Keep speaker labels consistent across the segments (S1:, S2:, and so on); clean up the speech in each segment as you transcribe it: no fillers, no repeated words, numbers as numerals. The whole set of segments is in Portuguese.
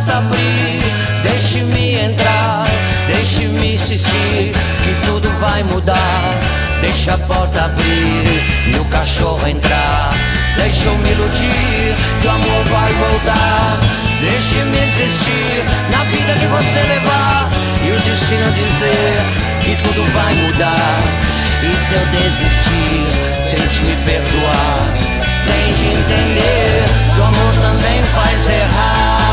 S1: porta abrir, deixe-me entrar, deixe-me insistir, que tudo vai mudar. Deixa a porta abrir e o cachorro entrar. Deixa eu me iludir, que o amor vai voltar. Deixe-me existir na vida que você levar, e o destino dizer que tudo vai mudar. E se eu desistir, tente me perdoar. Tente entender que o amor também faz errar.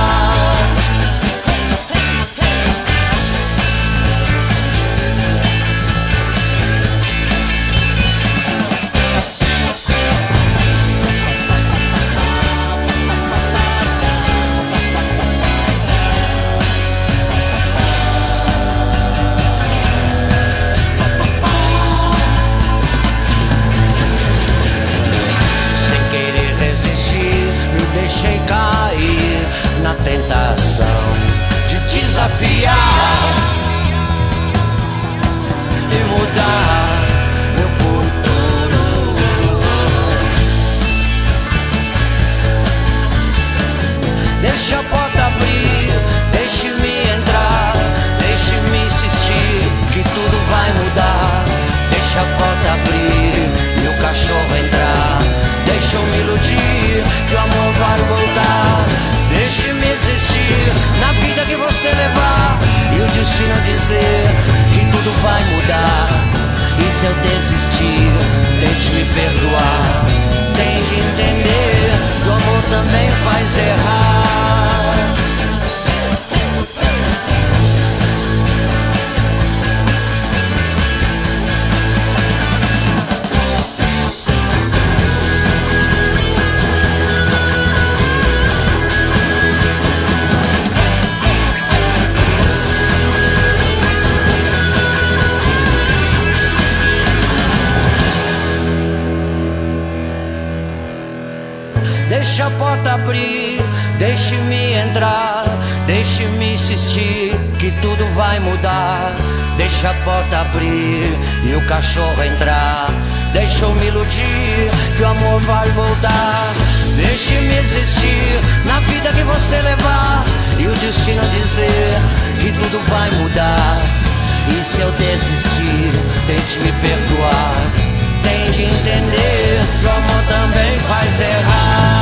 S1: Deixei cair na tentação de desafiar e mudar meu futuro. Deixa a porta abrir, deixe-me entrar, deixe-me insistir, que tudo vai mudar. Deixa a porta abrir e o cachorro entrar. Deixa eu me iludir, que o amor vai voltar. Deixe-me existir na vida que você levar, e o destino dizer que tudo vai mudar. E se eu desistir, tente me perdoar. Tente entender que o amor também faz errar. Deixa a porta abrir, deixe-me entrar, deixe-me insistir, que tudo vai mudar. Deixa a porta abrir e o cachorro entrar. Deixa eu me iludir, que o amor vai voltar. Deixe-me existir na vida que você levar, e o destino dizer que tudo vai mudar. E se eu desistir, tente me perdoar. Tente entender que o amor também faz errar.